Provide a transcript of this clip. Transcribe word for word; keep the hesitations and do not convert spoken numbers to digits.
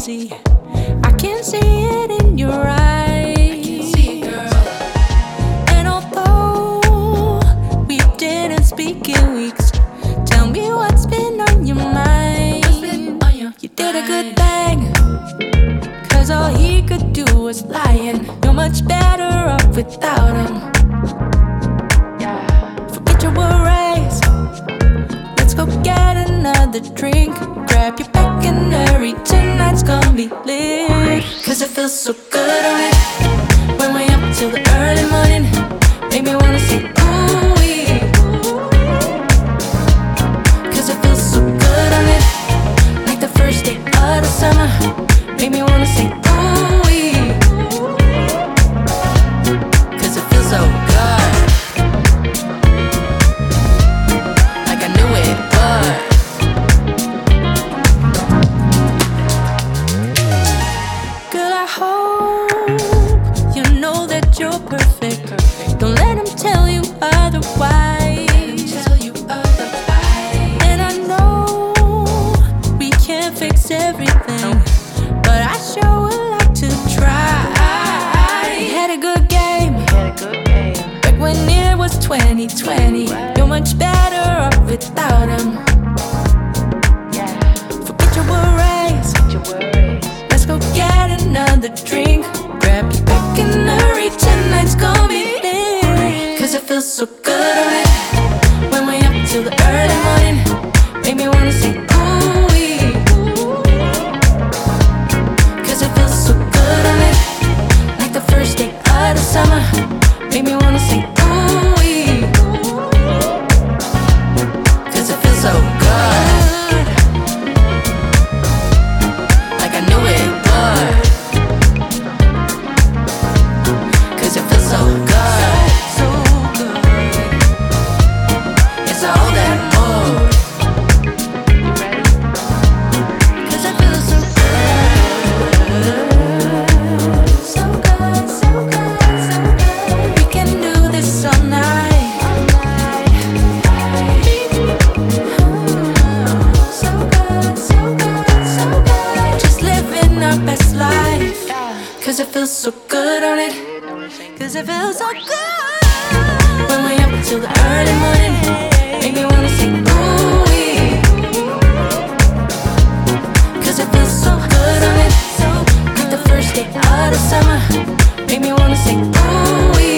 see. I can see it in your eyes. I can see it, girl. And although we didn't speak in weeks, tell me what's been on your mind. What's been on your you did a good thing, cause all he could do was lying. You're much better off without him. Forget your worries, let's go get another drink. Grab your back and hurry, tonight's gonna be lit. Cause it feels so good on it when we're up till the early morning. Make me wanna say ooh-wee. Cause it feels so good on it, like the first day of the summer. Make me wanna say ooh-wee. Cause it feels so good, like I knew it would. Girl, I hope you know that you're perfect. Don't let him tell you otherwise. And I know we can't fix everything, but I sure would like to try. He had a good game back when it was twenty twenty. You're much better off without him. Forget your worries, let's go get another drink. Grab your back and hurry, tonight's gonna be lit. Cause it feels so good on it when we're up till the early morning. Make me wanna say ooh-wee. Cause it feels so good on it, like the first day of the summer. Make me wanna say ooh-wee. Cause it feels so good, like I knew it would. Cause it feels so good, so good. It's all that mood. Cause it feels so good, so good, so good, so good. We can do this all night, so good, so good, so good. Just living our best life. Cause it feels so good on it. Cause it feels so good when we're up till the early morning. Make me wanna say ooh-wee. Cause it feels so good on it, like the first day of the summer. Make me wanna say ooh-wee.